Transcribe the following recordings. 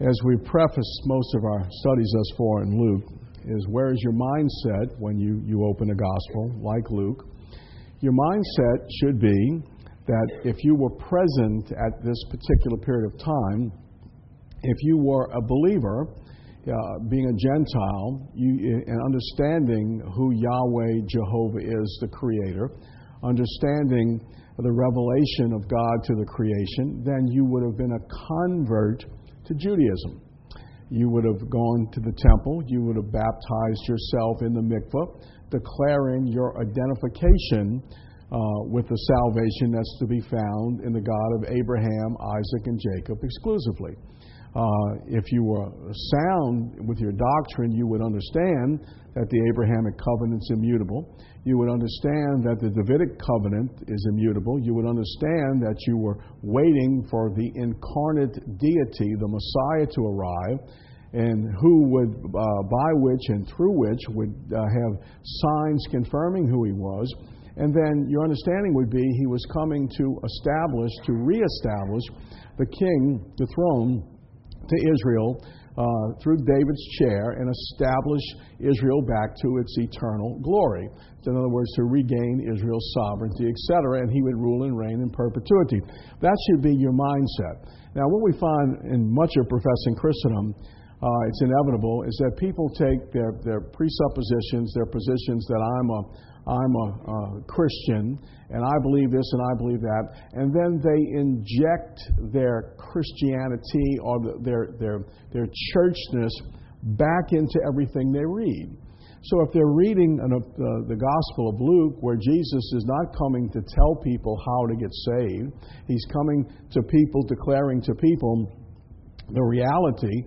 as we prefaced most of our studies thus far in Luke, is where is your mindset when you open a gospel like Luke? Your mindset should be that if you were present at this particular period of time, if you were a believer, being a Gentile, and understanding who Yahweh Jehovah is, the Creator, understanding the revelation of God to the creation, then you would have been a convert to Judaism. You would have gone to the temple, you would have baptized yourself in the mikveh, declaring your identification with the salvation that's to be found in the God of Abraham, Isaac, and Jacob exclusively. If you were sound with your doctrine, you would understand that the Abrahamic covenant's immutable. You would understand that the Davidic covenant is immutable. You would understand that you were waiting for the incarnate deity, the Messiah, to arrive, and who would, by which and through which, would have signs confirming who he was. And then your understanding would be he was coming to reestablish the king, the throne, to Israel through David's chair and establish Israel back to its eternal glory. In other words, to regain Israel's sovereignty, etc., and he would rule and reign in perpetuity. That should be your mindset. Now, what we find in much of professing Christendom, it's inevitable, is that people take their presuppositions, their positions that I'm a Christian, and I believe this and I believe that, and then they inject their Christianity or their churchness back into everything they read. So if they're reading the Gospel of Luke, where Jesus is not coming to tell people how to get saved, he's coming to people, declaring to people the reality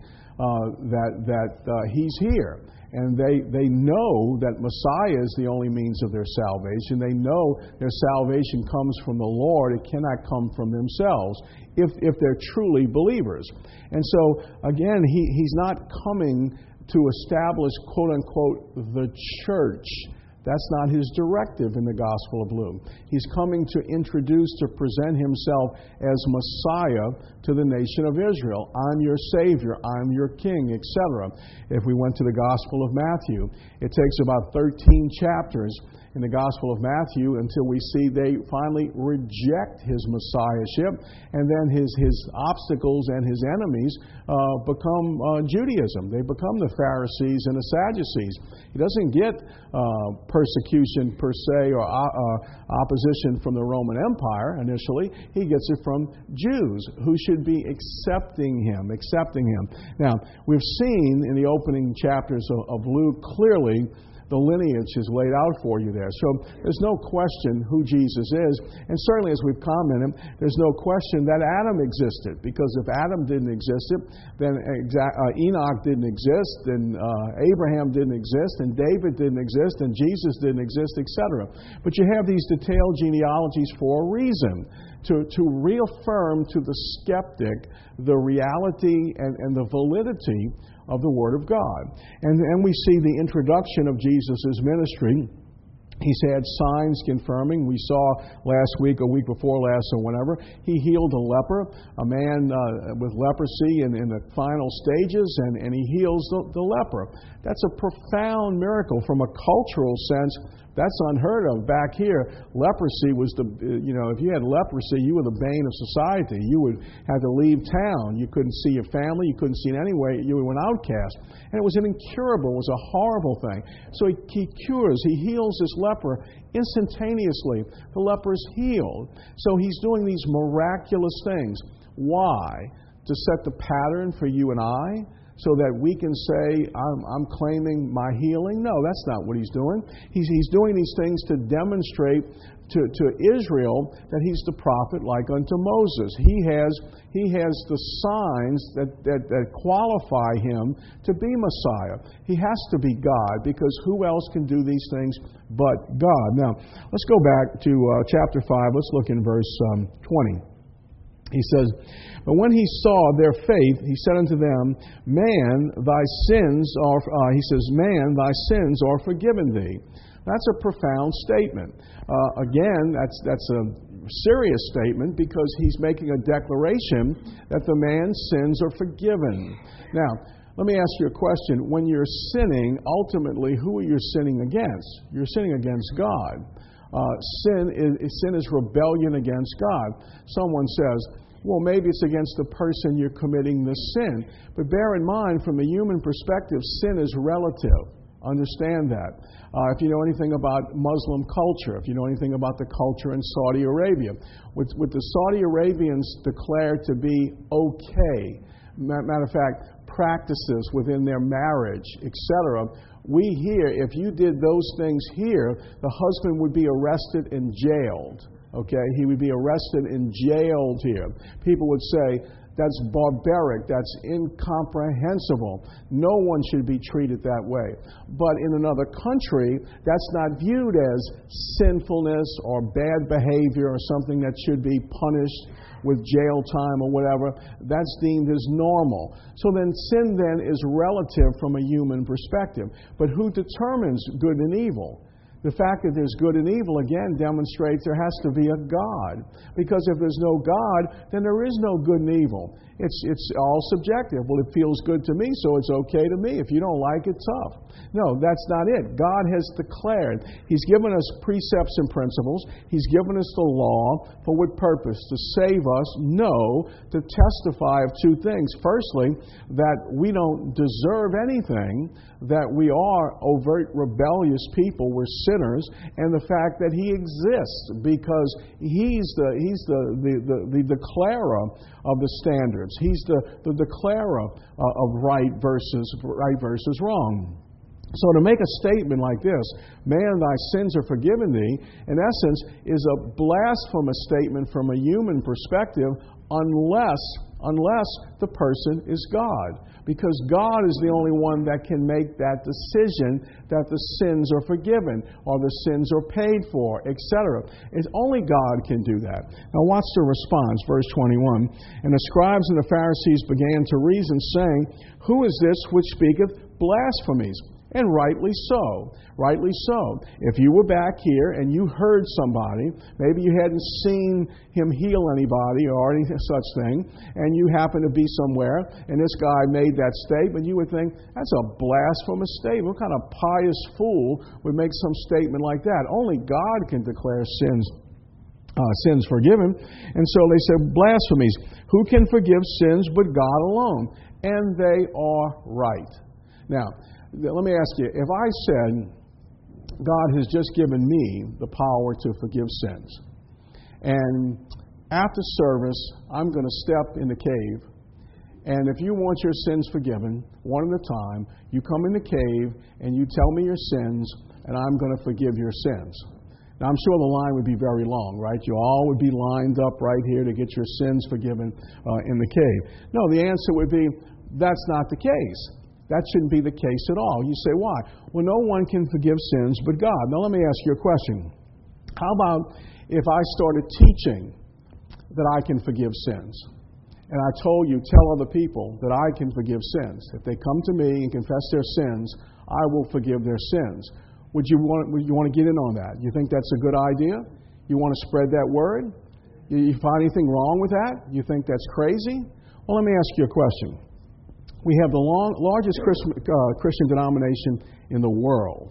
that he's here. And they know that Messiah is the only means of their salvation. They know their salvation comes from the Lord. It cannot come from themselves if they're truly believers. And so, again, he's not coming to establish, quote-unquote, the church. That's not his directive in the Gospel of Luke. He's coming to introduce, to present himself as Messiah to the nation of Israel. I'm your Savior. I'm your King, etc. If we went to the Gospel of Matthew, it takes about 13 chapters in the Gospel of Matthew until we see they finally reject his messiahship, and then his obstacles and his enemies become Judaism. They become the Pharisees and the Sadducees. He doesn't get persecution per se or opposition from the Roman Empire initially. He gets it from Jews who should be accepting him. Now, we've seen in the opening chapters of Luke clearly the lineage is laid out for you there. So there's no question who Jesus is. And certainly, as we've commented, there's no question that Adam existed. Because if Adam didn't exist, then Enoch didn't exist, then Abraham didn't exist, and David didn't exist, and Jesus didn't exist, etc. But you have these detailed genealogies for a reason. To reaffirm to the skeptic the reality and the validity of the Word of God. And we see the introduction of Jesus' ministry. He's had signs confirming. We saw last week, a week before last, or whenever, he healed a leper, a man with leprosy in the final stages, and he heals the leper. That's a profound miracle from a cultural sense. That's unheard of. Back here, leprosy was if you had leprosy, you were the bane of society. You would have to leave town. You couldn't see your family. You couldn't see in any way. You were an outcast. And it was incurable. It was a horrible thing. So he heals this leper instantaneously. The leper is healed. So he's doing these miraculous things. Why? To set the pattern for you and I, so that we can say, I'm claiming my healing? No, that's not what he's doing. He's doing these things to demonstrate to Israel that he's the prophet like unto Moses. He has the signs that qualify him to be Messiah. He has to be God, because who else can do these things but God? Now, let's go back to chapter 5. Let's look in verse 20. He says, but when he saw their faith, he said unto them, Man, thy sins are forgiven thee. That's a profound statement. Again, that's a serious statement because he's making a declaration that the man's sins are forgiven. Now, let me ask you a question. When you're sinning, ultimately, who are you sinning against? You're sinning against God. Sin is rebellion against God. Someone says, well, maybe it's against the person you're committing the sin. But bear in mind, from a human perspective, sin is relative. Understand that. If you know anything about Muslim culture, if you know anything about the culture in Saudi Arabia, what the Saudi Arabians declare to be okay, matter of fact, practices within their marriage, etc., we here, if you did those things here, the husband would be arrested and jailed. Okay, he would be arrested and jailed here. People would say, that's barbaric, that's incomprehensible. No one should be treated that way. But in another country, that's not viewed as sinfulness or bad behavior or something that should be punished with jail time or whatever. That's deemed as normal. So then sin then is relative from a human perspective. But who determines good and evil? The fact that there's good and evil, again, demonstrates there has to be a God. Because if there's no God, then there is no good and evil. It's all subjective. Well, it feels good to me, so it's okay to me. If you don't like it, tough. No, that's not it. God has declared. He's given us precepts and principles. He's given us the law. For what purpose? To save us? No, to testify of two things. Firstly, that we don't deserve anything, that we are overt rebellious people, we're sinners, and the fact that He exists because He's the declarer of the standards. He's the declarer of right versus wrong. So to make a statement like this, man, thy sins are forgiven thee, in essence, is a blasphemous statement from a human perspective unless the person is God. Because God is the only one that can make that decision that the sins are forgiven or the sins are paid for, etc. It's only God can do that. Now watch the response, verse 21. And the scribes and the Pharisees began to reason, saying, who is this which speaketh blasphemies? And rightly so. Rightly so. If you were back here and you heard somebody, maybe you hadn't seen him heal anybody or any such thing, and you happen to be somewhere, and this guy made that statement, you would think, that's a blasphemous statement. What kind of pious fool would make some statement like that? Only God can declare sins forgiven. And so they said, blasphemies. Who can forgive sins but God alone? And they are right. Now, let me ask you, if I said, God has just given me the power to forgive sins, and after service, I'm going to step in the cave, and if you want your sins forgiven, one at a time, you come in the cave and you tell me your sins, and I'm going to forgive your sins. Now, I'm sure the line would be very long, right? You all would be lined up right here to get your sins forgiven in the cave. No, the answer would be, that's not the case. That shouldn't be the case at all. You say, why? Well, no one can forgive sins but God. Now, let me ask you a question. How about if I started teaching that I can forgive sins? And I told you, tell other people that I can forgive sins. If they come to me and confess their sins, I will forgive their sins. Would you want to get in on that? You think that's a good idea? You want to spread that word? You find anything wrong with that? You think that's crazy? Well, let me ask you a question. We have the largest Christian denomination in the world,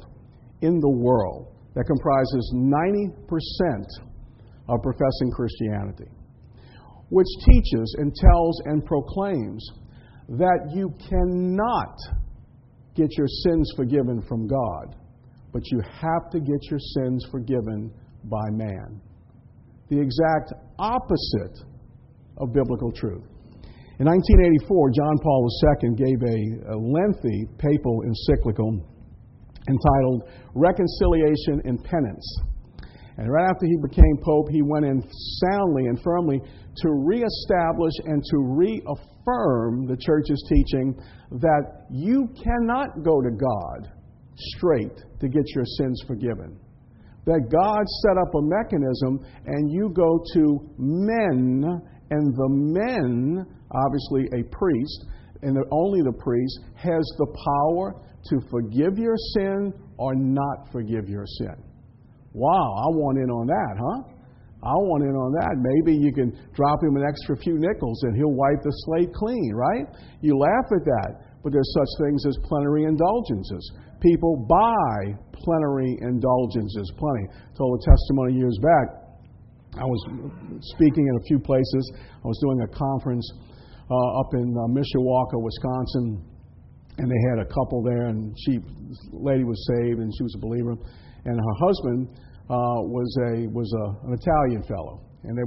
that comprises 90% of professing Christianity, which teaches and tells and proclaims that you cannot get your sins forgiven from God, but you have to get your sins forgiven by man. The exact opposite of biblical truth. In 1984, John Paul II gave a lengthy papal encyclical entitled Reconciliation and Penance. And right after he became Pope, he went in soundly and firmly to reestablish and to reaffirm the Church's teaching that you cannot go to God straight to get your sins forgiven. That God set up a mechanism and you go to men, and the men, obviously a priest, and only the priest, has the power to forgive your sin or not forgive your sin. Wow, I want in on that, huh? I want in on that. Maybe you can drop him an extra few nickels and he'll wipe the slate clean, right? You laugh at that, but there's such things as plenary indulgences. People buy plenary indulgences. Plenty. I told a testimony years back. I was speaking in a few places. I was doing a conference up in Mishawaka, Wisconsin, and they had a couple there, and the lady was saved, and she was a believer, and her husband was an Italian fellow, and he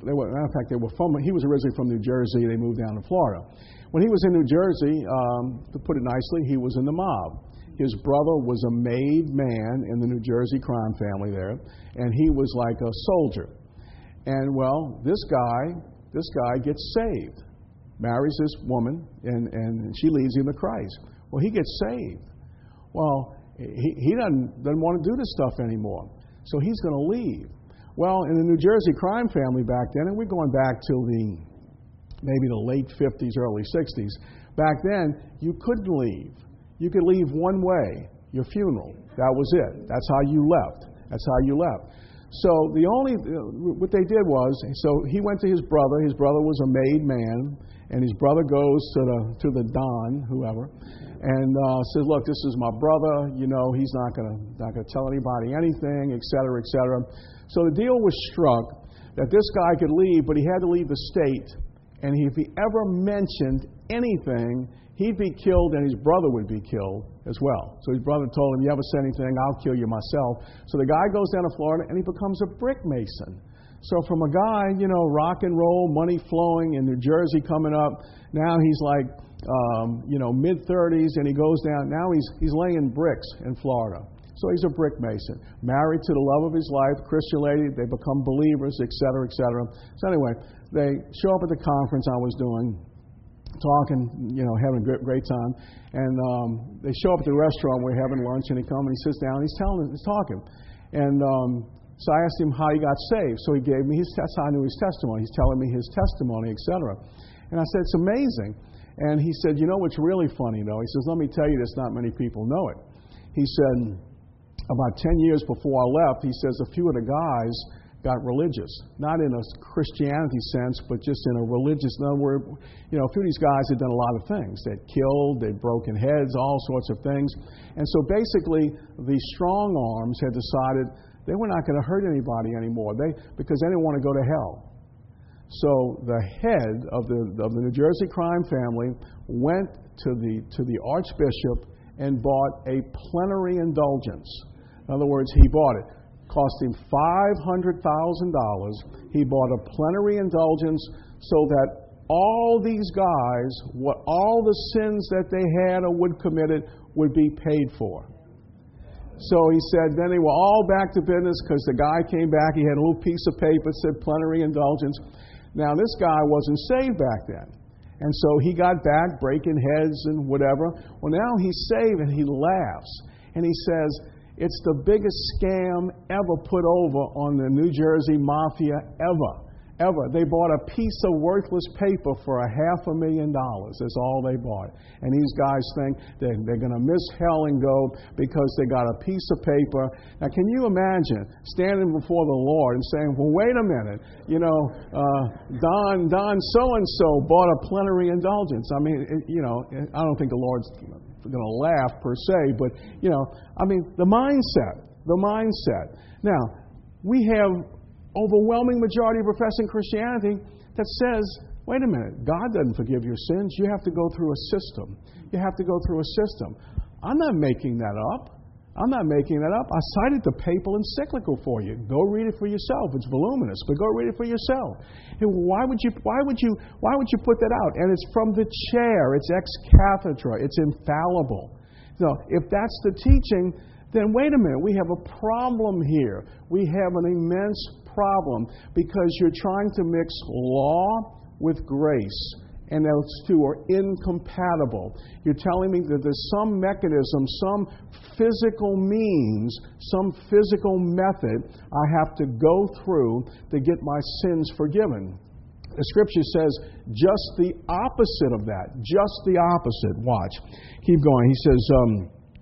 was originally from New Jersey. They moved down to Florida. When he was in New Jersey, to put it nicely, he was in the mob. His brother was a made man in the New Jersey crime family there, and he was like a soldier. And well, this guy gets saved, marries this woman, and she leads him to Christ. Well, he gets saved. Well, he doesn't want to do this stuff anymore, so he's going to leave. Well, in the New Jersey crime family back then, and we're going back to maybe the late 50s, early 60s, back then you couldn't leave. You could leave one way, your funeral. That was it. That's how you left. So what they did was, so he went to his brother. His brother was a made man, and his brother goes to the Don, whoever, and says, "Look, this is my brother. You know, he's not gonna tell anybody anything, et cetera, et cetera." So the deal was struck that this guy could leave, but he had to leave the state, and if he ever mentioned anything, he'd be killed and his brother would be killed as well. So his brother told him, "You ever say anything, I'll kill you myself." So the guy goes down to Florida and he becomes a brick mason. So from a guy, rock and roll, money flowing in New Jersey coming up, now he's like, mid-30s, and he goes down. Now he's laying bricks in Florida. So he's a brick mason, married to the love of his life, Christian lady. They become believers, et cetera, et cetera. So anyway, they show up at the conference I was doing, talking, having a great time. And they show up at the restaurant. We're having lunch, and he comes and he sits down. He's talking. And so I asked him how he got saved. So he gave me that's how I knew his testimony. He's telling me his testimony, etc. And I said, "It's amazing." And he said, "You know what's really funny, though?" He says, "Let me tell you this, not many people know it." He said, about 10 years before I left, he says a few of the guys got religious, not in a Christianity sense, but just in a religious. In other words, a few of these guys had done a lot of things. They'd killed, they'd broken heads, all sorts of things. And so basically, the strong arms had decided they were not going to hurt anybody anymore, because they didn't want to go to hell. So the head of the New Jersey crime family went to the archbishop and bought a plenary indulgence. In other words, he bought it. Cost him $500,000. He bought a plenary indulgence so that all these guys, all the sins that they had or would committed, would be paid for. So he said, then they were all back to business because the guy came back. He had a little piece of paper that said plenary indulgence. Now, this guy wasn't saved back then. And so he got back breaking heads and whatever. Well, now he's saved and he laughs. And he says, "It's the biggest scam ever put over on the New Jersey Mafia ever. They bought a piece of worthless paper for $500,000. That's all they bought. And these guys think they're going to miss hell and go because they got a piece of paper." Now, can you imagine standing before the Lord and saying, "Well, wait a minute, Don so-and-so bought a plenary indulgence." I mean, I don't think the Lord's going to laugh per se, but, the mindset. Now, we have overwhelming majority of professing Christianity that says, wait a minute, God doesn't forgive your sins. You have to go through a system. I'm not making that up. I cited the papal encyclical for you. Go read it for yourself. It's voluminous, but go read it for yourself. And why would you put that out? And it's from the chair. It's ex cathedra. It's infallible. So if that's the teaching, then wait a minute. We have a problem here. We have an immense problem because you're trying to mix law with grace. And those two are incompatible. You're telling me that there's some mechanism, some physical means, some physical method I have to go through to get my sins forgiven. The Scripture says just the opposite of that. Just the opposite. Watch. Keep going. He says,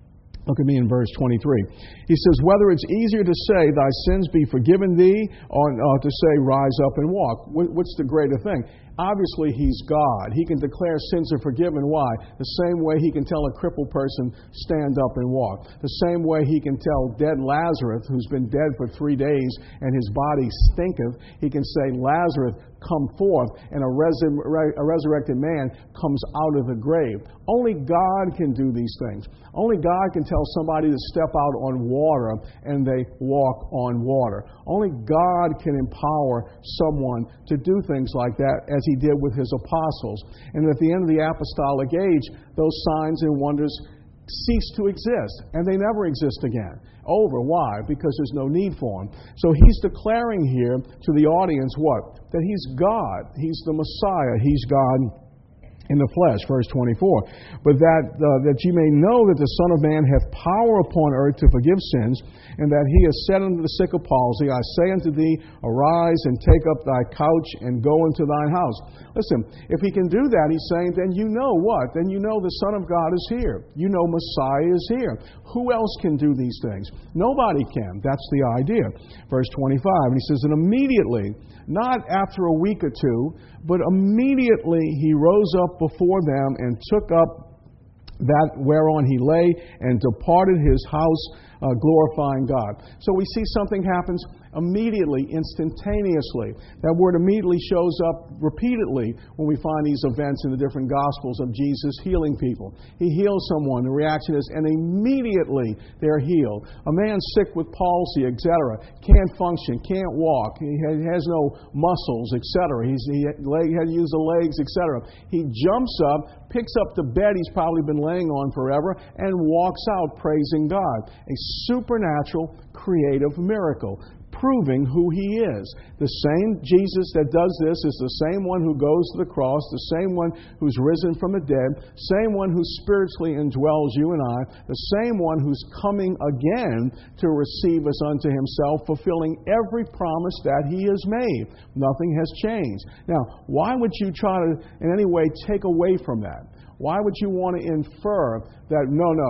Look at me in verse 23. He says, whether it's easier to say, thy sins be forgiven thee, or to say, rise up and walk. What's the greater thing? Obviously, he's God. He can declare sins are forgiven. Why? The same way he can tell a crippled person, stand up and walk. The same way he can tell dead Lazarus, who's been dead for 3 days and his body stinketh, he can say, Lazarus, come forth, and a resurrected man comes out of the grave. Only God can do these things. Only God can tell somebody to step out on water and they walk on water. Only God can empower someone to do things like that, as he did with his apostles. And at the end of the apostolic age, those signs and wonders cease to exist, and they never exist again. Over. Why? Because there's no need for them. So he's declaring here to the audience what? That he's God. He's the Messiah. He's God in the flesh, verse 24. But that you may know that the Son of Man hath power upon earth to forgive sins, and that he has said unto the sick of palsy, I say unto thee, arise and take up thy couch and go into thine house. Listen, if he can do that, he's saying, then you know what? Then you know the Son of God is here. You know Messiah is here. Who else can do these things? Nobody can. That's the idea. Verse 25, and he says, and immediately, not after a week or two, but immediately he rose up before them and took up that whereon he lay and departed his house, glorifying God. So we see something happens immediately, instantaneously. That word immediately shows up repeatedly when we find these events in the different Gospels of Jesus healing people. He heals someone, the reaction is, and immediately they're healed. A man sick with palsy, etc., can't function, can't walk, he has no muscles, etc. He had to use the legs, etc. He jumps up, picks up the bed he's probably been laying on forever, and walks out praising God. A supernatural, creative miracle, proving who he is. The same Jesus that does this is the same one who goes to the cross, the same one who's risen from the dead, same one who spiritually indwells you and I, the same one who's coming again to receive us unto himself, fulfilling every promise that he has made. Nothing has changed. Now, why would you try to in any way take away from that? Why would you want to infer that,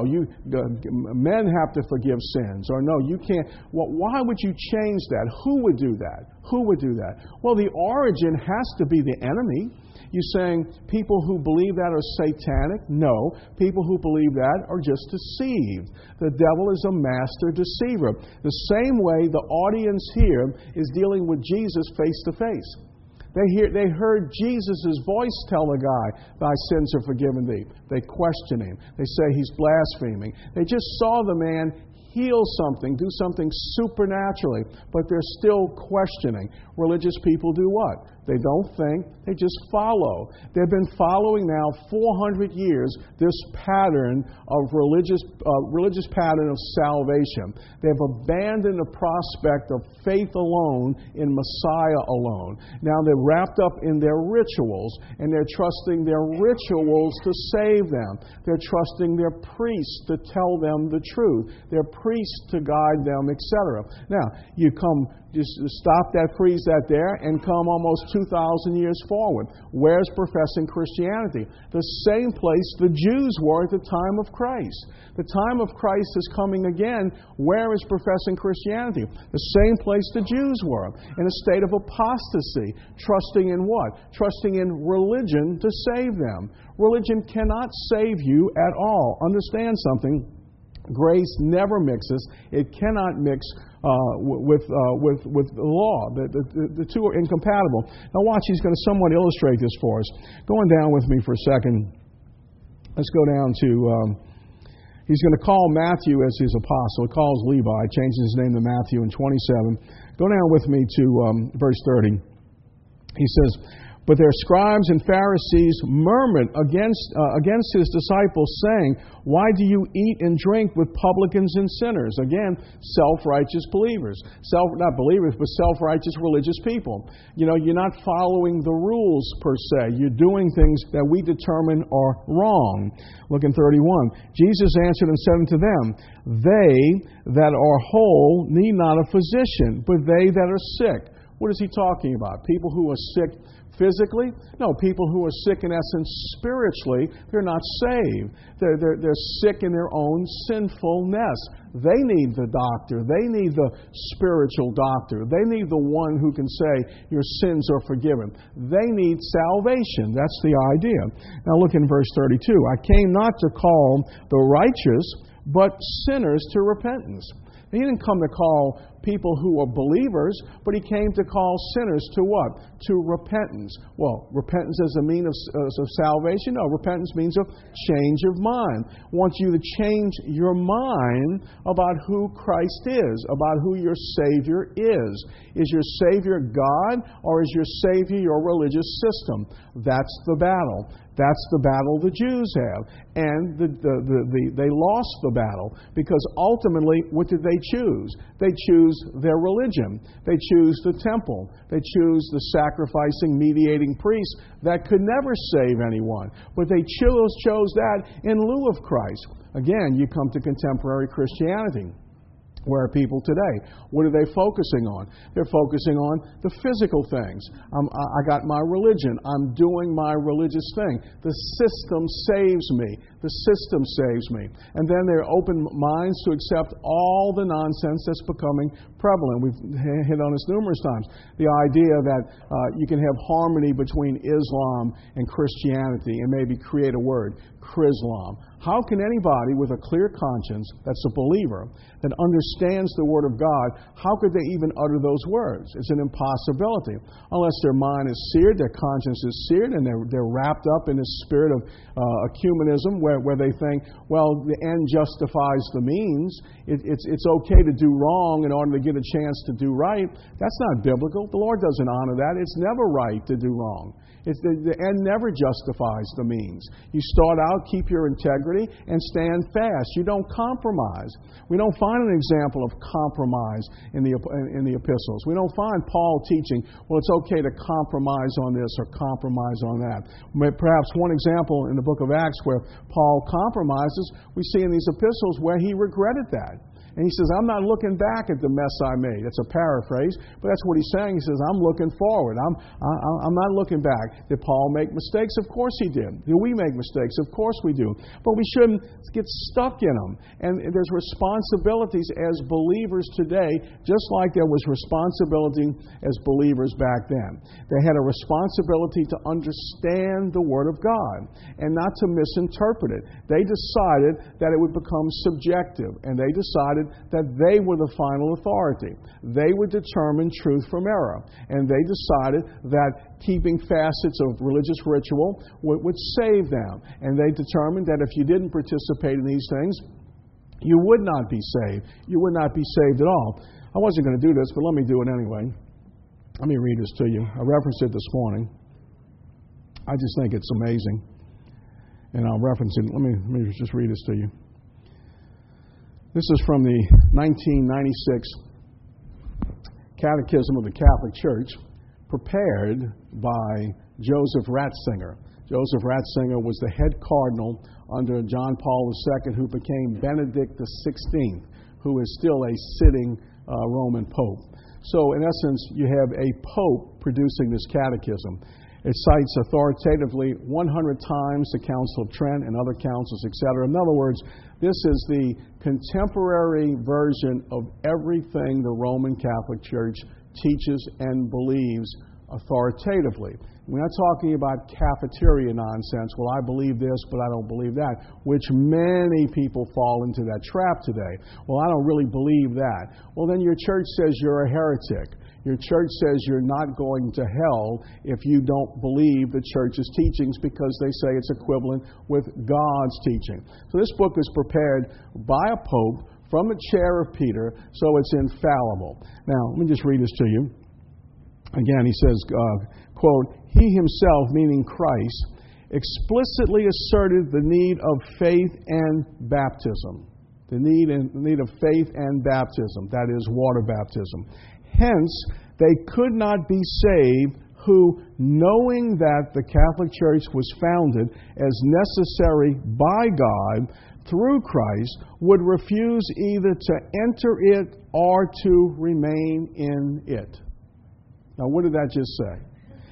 men have to forgive sins, or no, you can't? Well, why would you change that? Who would do that? Who would do that? Well, the origin has to be the enemy. You're saying people who believe that are satanic? No. People who believe that are just deceived. The devil is a master deceiver. The same way the audience here is dealing with Jesus face to face. They heard Jesus' voice tell the guy, thy sins are forgiven thee. They question him. They say he's blaspheming. They just saw the man heal something, do something supernaturally, but they're still questioning. Religious people do what? They don't think, they just follow. They've been following now 400 years this pattern of religious pattern of salvation. They've abandoned the prospect of faith alone in Messiah alone. Now they're wrapped up in their rituals, and they're trusting their rituals to save them. They're trusting their priests to tell them the truth, their priests to guide them, etc. Now, you come, just stop that, freeze that there, and come almost 2,000 years forward. Where's professing Christianity? The same place the Jews were at the time of Christ. The time of Christ is coming again. Where is professing Christianity? The same place the Jews were, in a state of apostasy, trusting in what? Trusting in religion to save them. Religion cannot save you at all. Understand something. Grace never mixes. It cannot mix with the law. The two are incompatible. Now watch, he's going to somewhat illustrate this for us. Going down with me for a second. Let's go down to, he's going to call Matthew as his apostle. He calls Levi, changes his name to Matthew in 27. Go down with me to verse 30. He says, but their scribes and Pharisees murmured against his disciples, saying, why do you eat and drink with publicans and sinners? Again, self-righteous believers. Not believers, but self-righteous religious people. You're not following the rules per se. You're doing things that we determine are wrong. Look in 31. Jesus answered and said unto them, they that are whole need not a physician, but they that are sick. What is he talking about? People who are sick physically? No, people who are sick in essence spiritually, they're not saved. They're sick in their own sinfulness. They need the doctor. They need the spiritual doctor. They need the one who can say your sins are forgiven. They need salvation. That's the idea. Now look in verse 32. I came not to call the righteous, but sinners to repentance. He didn't come to call people who are believers, but he came to call sinners to what? To repentance. Well, repentance as a means of salvation? No, repentance means a change of mind. Wants you to change your mind about who Christ is, about who your Savior is. Is your Savior God, or is your Savior your religious system? That's the battle. That's the battle the Jews have. And they lost the battle because ultimately, what did they choose? They choose their religion. They choose the temple. They choose the sacrificing, mediating priest that could never save anyone. But they chose that in lieu of Christ. Again, you come to contemporary Christianity. Where are people today? What are they focusing on? They're focusing on the physical things. I got my religion. I'm doing my religious thing. The system saves me. The system saves me. And then they're open minds to accept all the nonsense that's becoming prevalent. We've hit on this numerous times. The idea that you can have harmony between Islam and Christianity and maybe create a word, Chrislam. How can anybody with a clear conscience, that's a believer, that understands the Word of God, how could they even utter those words? It's an impossibility. Unless their mind is seared, their conscience is seared, and they're wrapped up in this spirit of ecumenism where they think, well, the end justifies the means. It's okay to do wrong in order to get a chance to do right. That's not biblical. The Lord doesn't honor that. It's never right to do wrong. The end never justifies the means. You start out, keep your integrity, and stand fast. You don't compromise. We don't find an example of compromise in the epistles. We don't find Paul teaching, well, it's okay to compromise on this or compromise on that. Perhaps one example in the book of Acts where Paul compromises, we see in these epistles where he regretted that. And he says, I'm not looking back at the mess I made. That's a paraphrase, but that's what he's saying. He says, I'm looking forward. I'm not looking back. Did Paul make mistakes? Of course he did. Do we make mistakes? Of course we do. But we shouldn't get stuck in them. And there's responsibilities as believers today, just like there was responsibility as believers back then. They had a responsibility to understand the Word of God and not to misinterpret it. They decided that it would become subjective, and they decided that they were the final authority. They would determine truth from error. And they decided that keeping facets of religious ritual would save them. And they determined that if you didn't participate in these things, you would not be saved. You would not be saved at all. I wasn't going to do this, but let me do it anyway. Let me read this to you. I referenced it this morning. I just think it's amazing. And I'll reference it. Let me just read this to you. This is from the 1996 Catechism of the Catholic Church, prepared by Joseph Ratzinger. Joseph Ratzinger was the head cardinal under John Paul II, who became Benedict XVI, who is still a sitting Roman Pope. So, in essence, you have a Pope producing this catechism. It cites authoritatively 100 times the Council of Trent and other councils, etc. In other words, this is the contemporary version of everything the Roman Catholic Church teaches and believes authoritatively. We're not talking about cafeteria nonsense. Well, I believe this, but I don't believe that, which many people fall into that trap today. Well, I don't really believe that. Well, then your church says you're a heretic. Your church says you're not going to hell if you don't believe the church's teachings because they say it's equivalent with God's teaching. So this book is prepared by a pope from the chair of Peter, so it's infallible. Now, let me just read this to you. Again, he says, quote, he himself, meaning Christ, explicitly asserted the need of faith and baptism. The need of faith and baptism, that is, water baptism. Hence, they could not be saved who, knowing that the Catholic Church was founded as necessary by God through Christ, would refuse either to enter it or to remain in it. Now, what did that just say?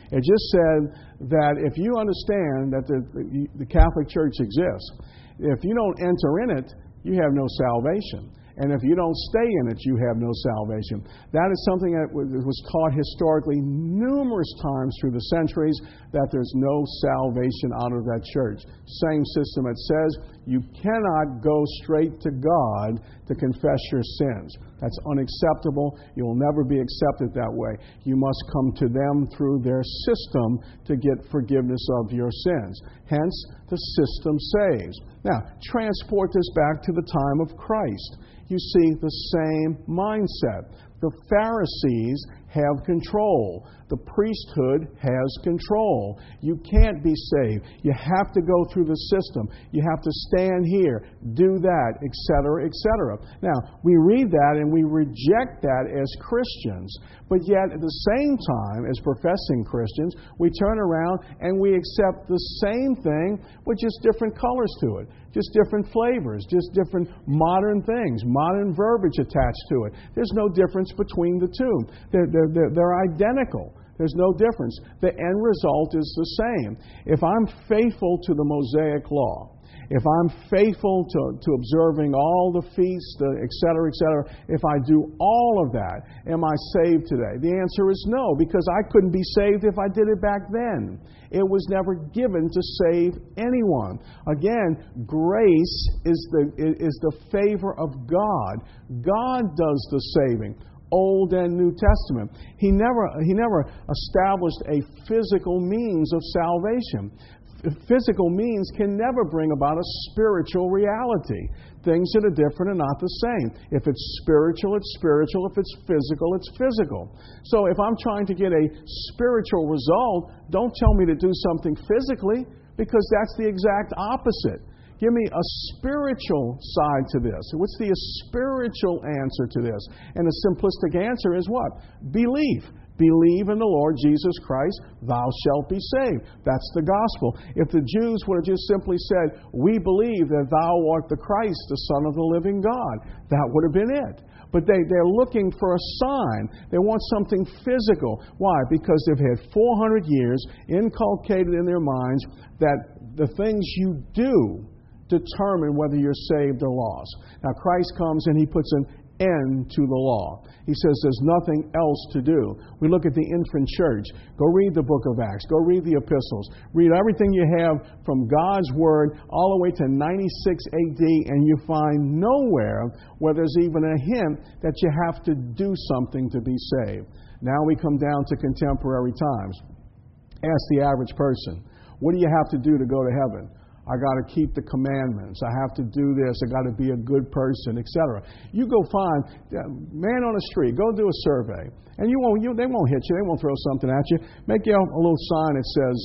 It just said that if you understand that the Catholic Church exists, if you don't enter in it, you have no salvation. And if you don't stay in it, you have no salvation. That is something that was taught historically numerous times through the centuries, that there's no salvation out of that church. Same system that says you cannot go straight to God to confess your sins. That's unacceptable. You'll never be accepted that way. You must come to them through their system to get forgiveness of your sins. Hence, the system saves. Now, transport this back to the time of Christ. You see the same mindset. The Pharisees have control. The priesthood has control. You can't be saved. You have to go through the system. You have to stand here, do that, etc., etc. Now, we read that and we reject that as Christians. But yet, at the same time, as professing Christians, we turn around and we accept the same thing with just different colors to it, just different flavors, just different modern things, modern verbiage attached to it. There's no difference between the two. They're identical. There's no difference. The end result is the same. If I'm faithful to the Mosaic Law, if I'm faithful to observing all the feasts, etc., if I do all of that, am I saved today? The answer is no, because I couldn't be saved if I did it back then. It was never given to save anyone. Again, grace is the favor of God. God does the saving. Old and New Testament. He never established a physical means of salvation. Physical means can never bring about a spiritual reality. Things that are different are not the same. If it's spiritual, it's spiritual. If it's physical, it's physical. So if I'm trying to get a spiritual result, don't tell me to do something physically, because that's the exact opposite. Give me a spiritual side to this. What's the spiritual answer to this? And the simplistic answer is what? Belief. Believe in the Lord Jesus Christ, thou shalt be saved. That's the gospel. If the Jews would have just simply said, we believe that thou art the Christ, the Son of the living God, that would have been it. But they're looking for a sign. They want something physical. Why? Because they've had 400 years inculcated in their minds that the things you do determine whether you're saved or lost. Now, Christ comes and He puts an end to the law. He says there's nothing else to do. We look at the infant church. Go read the book of Acts. Go read the epistles. Read everything you have from God's Word all the way to 96 AD, and you find nowhere where there's even a hint that you have to do something to be saved. Now we come down to contemporary times. Ask the average person, what do you have to do to go to heaven? I got to keep the commandments. I have to do this. I got to be a good person, etc. You go find man on the street. Go do a survey, and they won't hit you. They won't throw something at you. Make you a little sign that says,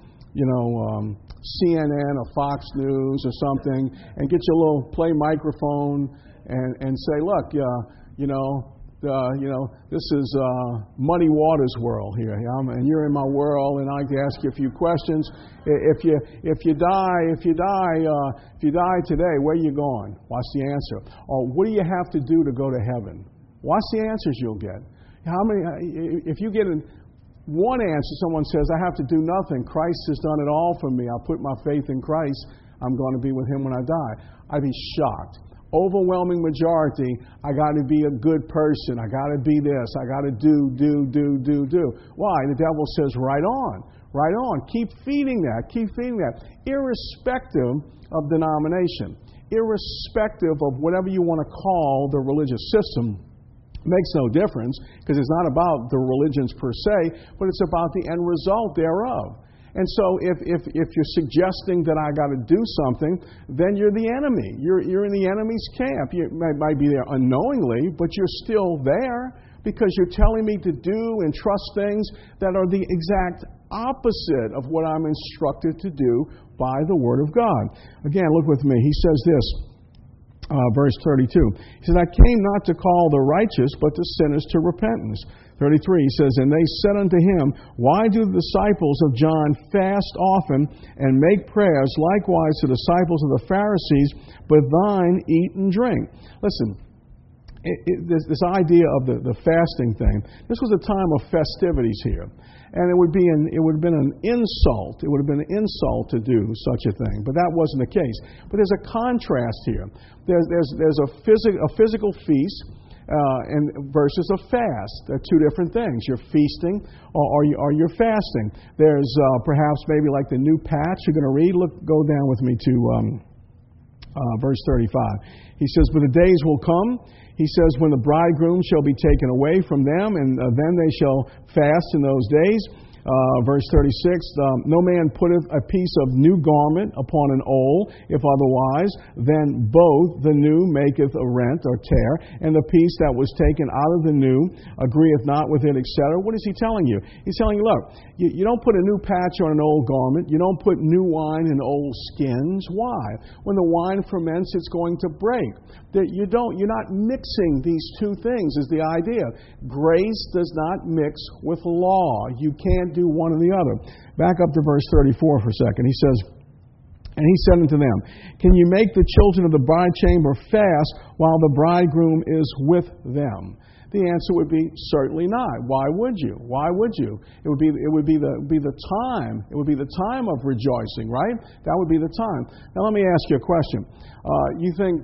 CNN or Fox News or something, and get you a little play microphone and say, look, this is Muddy Waters' world here, and you're in my world, and I can ask you a few questions. If you die today, where are you going? What's the answer? Or what do you have to do to go to heaven? What's the answers you'll get? If you get one answer, someone says, I have to do nothing. Christ has done it all for me. I put my faith in Christ. I'm going to be with Him when I die. I'd be shocked. Overwhelming majority, I got to be a good person. I got to be this. I got to do. Why? The devil says, right on. Keep feeding that. Irrespective of denomination, irrespective of whatever you want to call the religious system, makes no difference, because it's not about the religions per se, but it's about the end result thereof. And so if you're suggesting that I got to do something, then you're the enemy. You're in the enemy's camp. You might be there unknowingly, but you're still there, because you're telling me to do and trust things that are the exact opposite of what I'm instructed to do by the Word of God. Again, look with me. He says this, verse 32. He says, I came not to call the righteous, but the sinners to repentance. 33, he says, and they said unto him, why do the disciples of John fast often and make prayers, likewise the disciples of the Pharisees, but thine eat and drink? Listen, this idea of the fasting thing, this was a time of festivities here. And it would have been an insult. It would have been an insult to do such a thing. But that wasn't the case. But there's a contrast here. There's a physical feast and versus a fast. They're two different things. You're feasting or you're fasting. There's perhaps maybe like the new patch you're going to read. Go down with me to verse 35. He says, "But the days will come," he says, "when the bridegroom shall be taken away from them, and then they shall fast in those days." Verse 36, "No man putteth a piece of new garment upon an old, if otherwise, then both the new maketh a rent or tear, and the piece that was taken out of the new agreeth not with it," etc. What is he telling you? He's telling you, look, you don't put a new patch on an old garment. You don't put new wine in old skins. Why? When the wine ferments, it's going to break. You're not mixing these two things is the idea. Grace does not mix with law. You can't do one or the other. Back up to verse 34 for a second. He says, "And he said unto them, Can you make the children of the bride chamber fast while the bridegroom is with them?" The answer would be certainly not. Why would you? Why would you? It would be the time. It would be the time of rejoicing, right? That would be the time. Now let me ask you a question. You think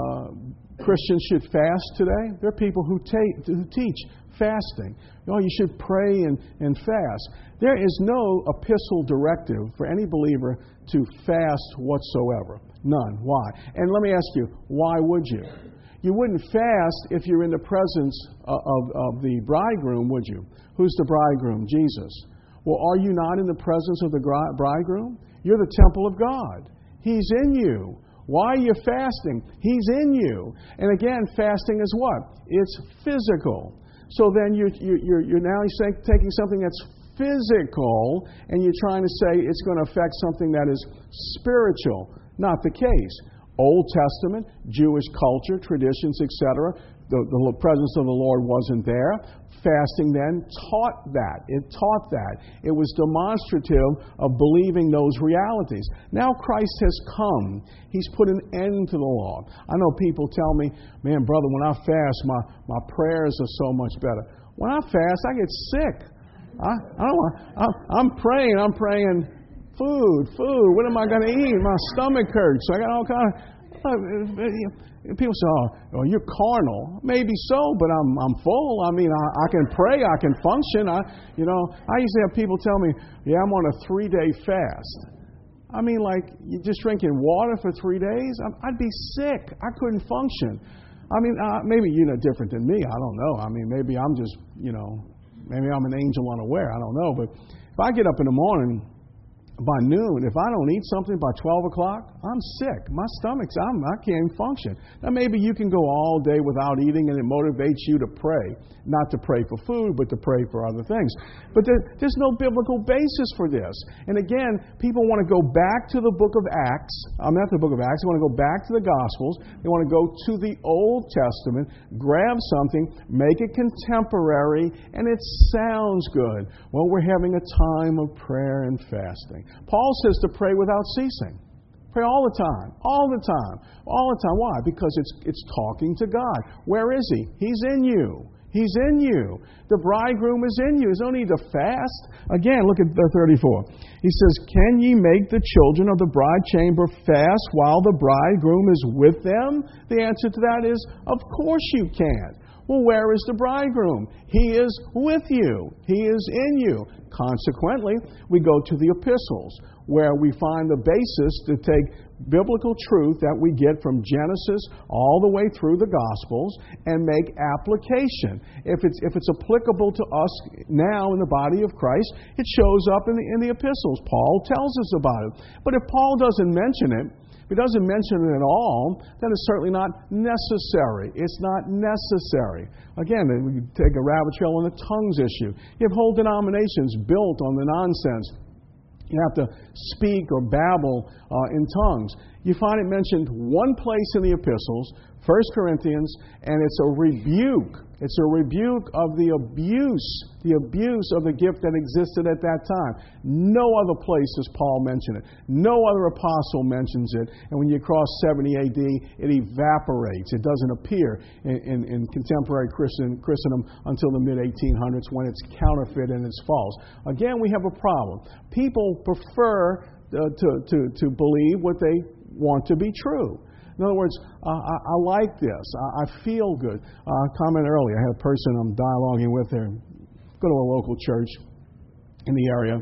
Christians should fast today? There are people who teach fasting. You should pray and fast. There is no epistle directive for any believer to fast whatsoever. None. Why? And let me ask you, why would you? You wouldn't fast if you're in the presence of the bridegroom, would you? Who's the bridegroom? Jesus. Well, are you not in the presence of the bridegroom? You're the temple of God. He's in you. Why are you fasting? He's in you. And again, fasting is what? It's physical. So then you're now taking something that's physical and you're trying to say it's going to affect something that is spiritual. Not the case. Old Testament, Jewish culture, traditions, etc. The presence of the Lord wasn't there. Fasting then taught that. It taught that. It was demonstrative of believing those realities. Now Christ has come. He's put an end to the law. I know people tell me, "Man, brother, when I fast, my prayers are so much better." When I fast, I get sick. I'm praying. Food. What am I going to eat? My stomach hurts. I got all kind of. People say, "Oh, you're carnal." Maybe so, but I'm full. I mean, I can pray. I can function. I usually have people tell me, "Yeah, I'm on a 3-day fast." I mean, like, you're just drinking water for 3 days? I'd be sick. I couldn't function. I mean, maybe you're different than me. I don't know. I mean, maybe I'm just, maybe I'm an angel unaware. I don't know. But if I get up in the morning, by noon, if I don't eat something by 12 o'clock, I'm sick. My stomach's, I can't even function. Now, maybe you can go all day without eating and it motivates you to pray. Not to pray for food, but to pray for other things. But there's no biblical basis for this. And again, people want to go back to the book of Acts. Not the book of Acts. They want to go back to the Gospels. They want to go to the Old Testament, grab something, make it contemporary, and it sounds good. Well, we're having a time of prayer and fasting. Paul says to pray without ceasing. Pray all the time. All the time. All the time. Why? Because it's talking to God. Where is He? He's in you. He's in you. The bridegroom is in you. There's no need to fast. Again, look at 34. He says, "Can ye make the children of the bride chamber fast while the bridegroom is with them?" The answer to that is, of course you can't. Well, where is the bridegroom? He is with you. He is in you. Consequently, we go to the epistles, where we find the basis to take biblical truth that we get from Genesis all the way through the Gospels and make application. If it's applicable to us now in the body of Christ, it shows up in the epistles. Paul tells us about it. But if Paul doesn't mention it, if he doesn't mention it at all, then it's certainly not necessary. It's not necessary. Again, we take a rabbit trail on the tongues issue. You have whole denominations built on the nonsense. You have to speak or babble in tongues. You find it mentioned one place in the epistles, 1 Corinthians, and it's a rebuke It's a rebuke of the abuse of the gift that existed at that time. No other place does Paul mention it. No other apostle mentions it. And when you cross 70 AD, it evaporates. It doesn't appear in contemporary Christendom until the mid-1800s when it's counterfeit and it's false. Again, we have a problem. People prefer to believe what they want to be true. In other words, I like this. I feel good. I commented earlier, I had a person I'm dialoguing with there, go to a local church in the area.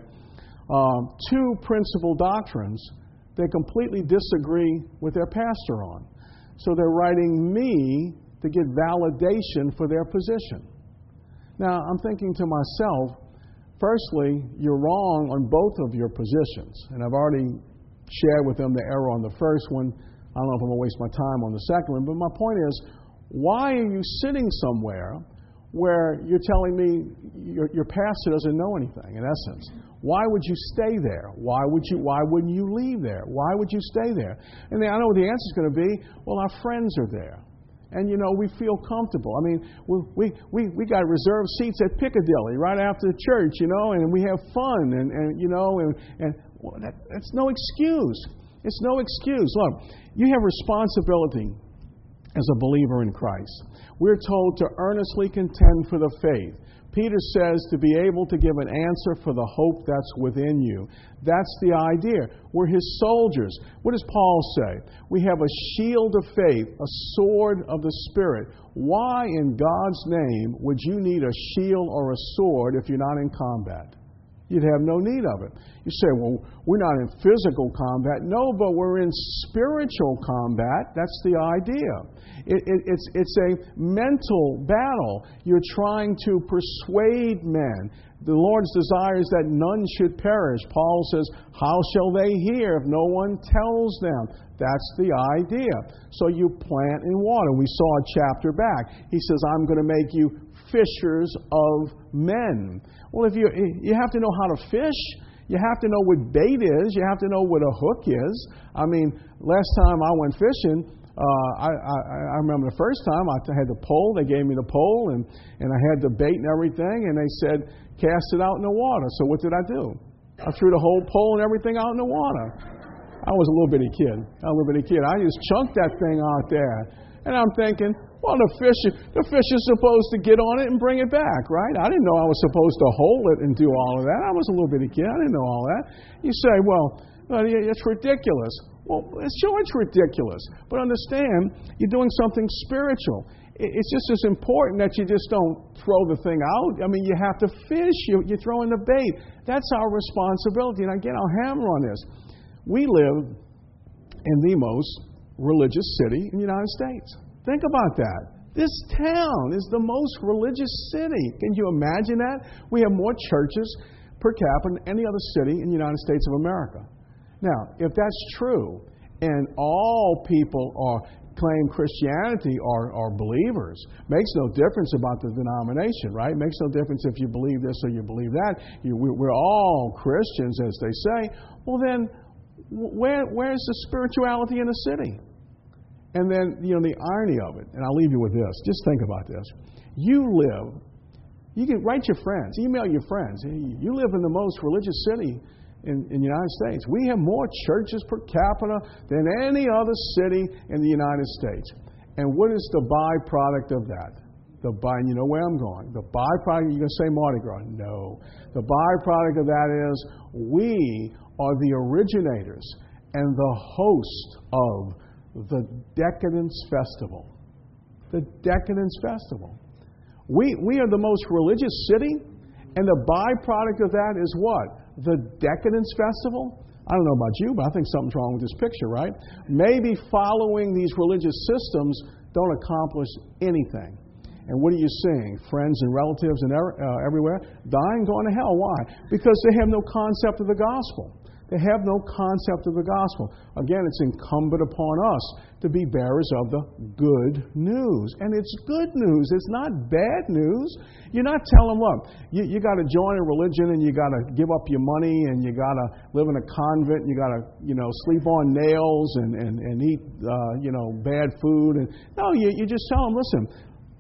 Two principal doctrines they completely disagree with their pastor on. So they're writing me to get validation for their position. Now, I'm thinking to myself, firstly, you're wrong on both of your positions. And I've already shared with them the error on the first one. I don't know if I'm going to waste my time on the second one, but my point is, why are you sitting somewhere where you're telling me your pastor doesn't know anything, in essence? Why would you stay there? Why wouldn't you leave there? Why would you stay there? And then I know what the answer is going to be. Well, our friends are there. And, we feel comfortable. I mean, we got reserved seats at Piccadilly right after the church, and we have fun. And well, that's no excuse. It's no excuse. Look, you have responsibility as a believer in Christ. We're told to earnestly contend for the faith. Peter says to be able to give an answer for the hope that's within you. That's the idea. We're his soldiers. What does Paul say? We have a shield of faith, a sword of the Spirit. Why in God's name would you need a shield or a sword if you're not in combat? You'd have no need of it. You say, well, we're not in physical combat. No, but we're in spiritual combat. That's the idea. It's a mental battle. You're trying to persuade men. The Lord's desire is that none should perish. Paul says, how shall they hear if no one tells them? That's the idea. So you plant in water. We saw a chapter back. He says, I'm going to make you fishers of men. Well, if you have to know how to fish. You have to know what bait is. You have to know what a hook is. I mean, last time I went fishing, I remember the first time I had the pole. They gave me the pole, and I had the bait and everything, and they said, cast it out in the water. So what did I do? I threw the whole pole and everything out in the water. I was a little bitty kid. I just chunked that thing out there. And I'm thinking, well, the fish is supposed to get on it and bring it back, right? I didn't know I was supposed to hold it and do all of that. I was a little bitty kid. I didn't know all that. You say, well, it's ridiculous. Well, sure, it's ridiculous. But understand, you're doing something spiritual. It's just as important that you just don't throw the thing out. I mean, you have to fish. You're throwing the bait. That's our responsibility. And again, I'll hammer on this. We live in the most religious city in the United States. Think about that. This town is the most religious city. Can you imagine that? We have more churches per capita than any other city in the United States of America. Now, if that's true, and all people claim Christianity are believers, makes no difference about the denomination, right? Makes no difference if you believe this or you believe that. We're all Christians, as they say. Well, then, where's the spirituality in the city? And then, the irony of it, and I'll leave you with this. Just think about this. You can write your friends, email your friends. You live in the most religious city in the United States. We have more churches per capita than any other city in the United States. And what is the byproduct of that? And you know where I'm going. The byproduct, you're going to say Mardi Gras. No. The byproduct of that is we are the originators and the host of the Decadence Festival. The Decadence Festival. We are the most religious city, and the byproduct of that is what? The Decadence Festival? I don't know about you, but I think something's wrong with this picture, right? Maybe following these religious systems don't accomplish anything. And what are you seeing? Friends and relatives and everywhere dying, going to hell. Why? Because they have no concept of the gospel. They have no concept of the gospel. Again, it's incumbent upon us to be bearers of the good news. And it's good news. It's not bad news. You're not telling them, look, you got to join a religion and you got to give up your money and you got to live in a convent and you got to, sleep on nails and eat, bad food. And no, you just tell them, listen,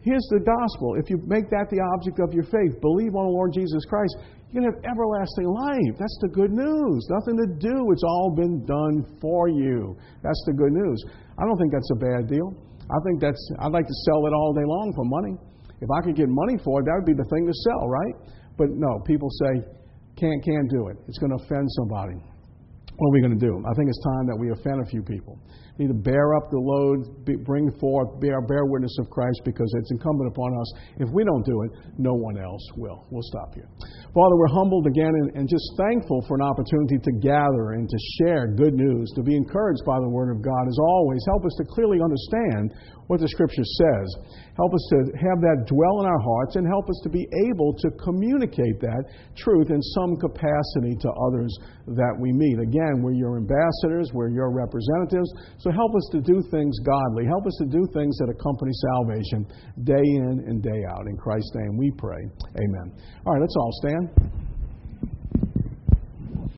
Here's the gospel. If you make that the object of your faith, believe on the Lord Jesus Christ, you're going to have everlasting life. That's the good news. Nothing to do. It's all been done for you. That's the good news. I don't think that's a bad deal. I'd like to sell it all day long for money. If I could get money for it, that would be the thing to sell, right? But no, people say, can't do it. It's going to offend somebody. What are we going to do? I think it's time that we offend a few people. We need to bear up the load, bring forth, bear witness of Christ, because it's incumbent upon us. If we don't do it, no one else will. We'll stop here. Father, we're humbled again and just thankful for an opportunity to gather and to share good news, to be encouraged by the Word of God. As always, help us to clearly understand what the Scripture says. Help us to have that dwell in our hearts, and help us to be able to communicate that truth in some capacity to others that we meet. Again, we're your ambassadors, we're your representatives, so help us to do things godly. Help us to do things that accompany salvation day in and day out. In Christ's name we pray. Amen. All right, let's all stand.